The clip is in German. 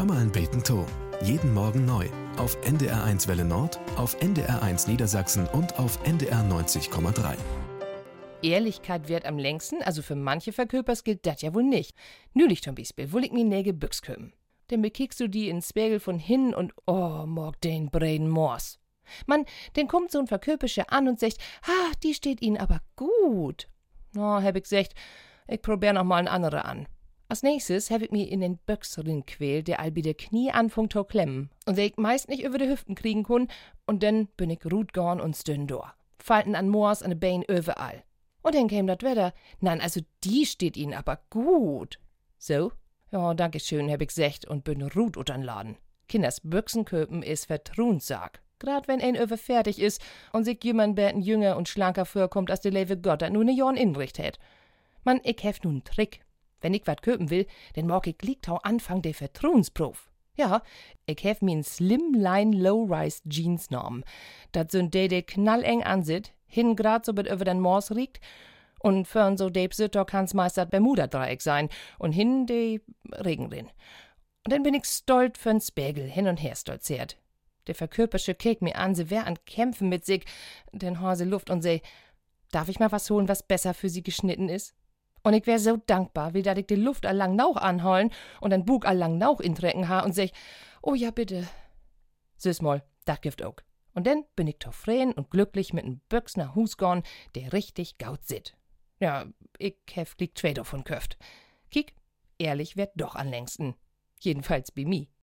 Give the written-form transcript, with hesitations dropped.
Hör mal ein Beten to. Jeden Morgen neu. Auf NDR1 Welle Nord, auf NDR1 Niedersachsen und auf NDR 90,3. Ehrlichkeit währt am längsten, also für manche Verköpers gilt das ja wohl nicht. Nülich zum Beispiel, will ich mir Nägel büchs köppen. Denn bekickst du die in Spiegel von hin und mag den Braden Mors. Mann, den kommt so ein Verköpischer an und sagt, die steht ihnen aber gut. Hab ich gesagt, ich probier noch mal ein andere an. Als nächstes hab ich mir in den Böcks quält, der all bi de Knie anfungt zu klemmen. Und der ich meist nicht über de Hüften kriegen kun, und dann bin ich ruht gorn und stünn door. Falten an Moors, an de Bein überall. Und dann käm dat Wetter. Nein, also die steht ihnen aber gut. So? Ja, danke schön, hab ich gesagt und bin ruht utern Laden. Kinders Büchsenköpen is Vertrauenssag. Grad wenn ein über fertig is und sich jemand beten jünger und schlanker vorkommt, als der leve Gott dat nur ne Jorn inricht hat. Man, ich hef nun Trick. Wenn ich wat köpen will, dann mag ich liegtau Anfang der Vertrauensprof. Ja, ich hef mir Slimline Low-Rise Jeans genommen. Dat sind de knalleng ansit, hin grad so über den Mors riegt, und für'n so de Sütter kann's meist dat Bermuda-Dreieck sein, und hin de Regenrin. Und dann bin ich stolz für'n Spiegel hin und her stolziert. Der Verköpersche keek mir an, sie wär an Kämpfen mit sich, denn Hase Luft und se, darf ich mal was holen, was besser für sie geschnitten is? Und ich wär so dankbar, wie dat ich die Luft allang Nauch anholen und den Bug allang Nauch intrecken ha und sech, oh ja bitte. Süß mal, dat gift ook. Und dann bin ich zufrieden und glücklich mit n Böcks nach Hus gorn, der richtig gaut sit. Ja, ich hef liegt zwei davon köft. Kiek, ehrlich wird doch am längsten. Jedenfalls bei mi.